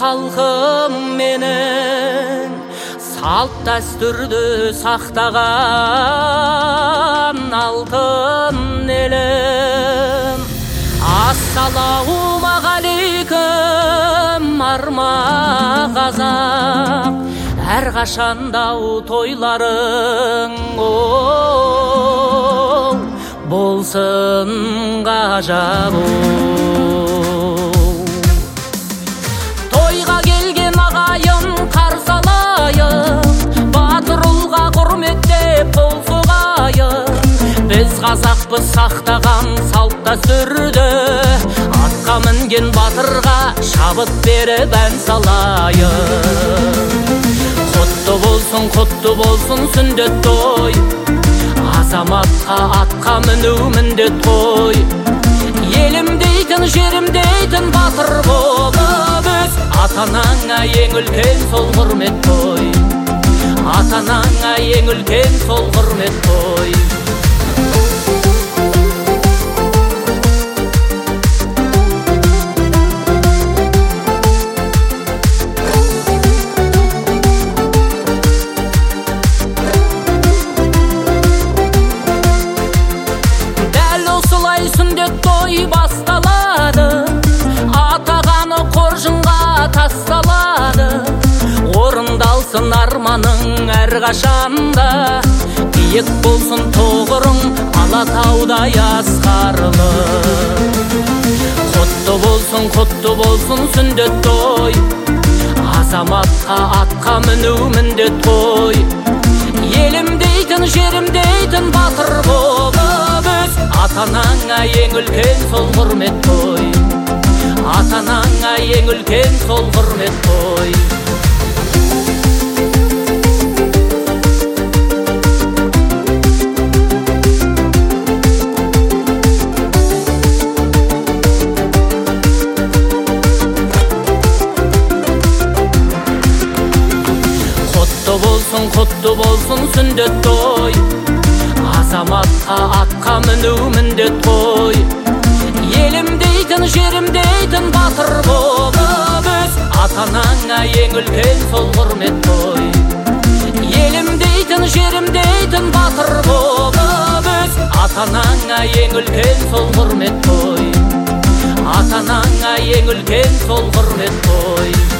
халқым менің салт дәстүрді сақтаған алтын елім. Ассалаумағалейкум арма қазақ, әрқашандау тойларың болсын ғажап. Тойға келген ағайын қарсы алайық, батыр ұлға құрметтеп қол соғайық. Біз қазақпыз сақтаған салт дәстүрді, атқа мінген батырға шабыт беріп ән салайық. Құтты болсын сүндет той, азаматқа атқа міну міндет қой. Елім дейтін, жерім дейтін батыр болып өс, ата-анаңа ең үлкен сол құрмет қой. Ата-анаңа ең үлкен сол құрмет қой. Сүндет той басталады, атағаны қоржынға тасталады. Орындалсын арманың әрқашанда, биік болсын тоғырың алатаудай асқарлы. Құтты болсын сүндет той, азаматқа атқа міну міндет қой. Елім дейтін, жерім дейтін батыр болып өс, ата-анаңа ең үлкен сол құрмет қой. Ата-анаңа ең үлкен сол құрмет қой. Құтты болсын сүндет той, азаматқа атқа міну міндет қой. Елім дейтін, жерім дейтін батыр болып өс, ата-анаңа ең үлкен сол құрмет қой. Елім дейтін, жерім дейтін батыр болып өс, ата-анаңа ең үлкен сол құрмет қой. Ата-анаңа ең үлкен сол құрмет қой.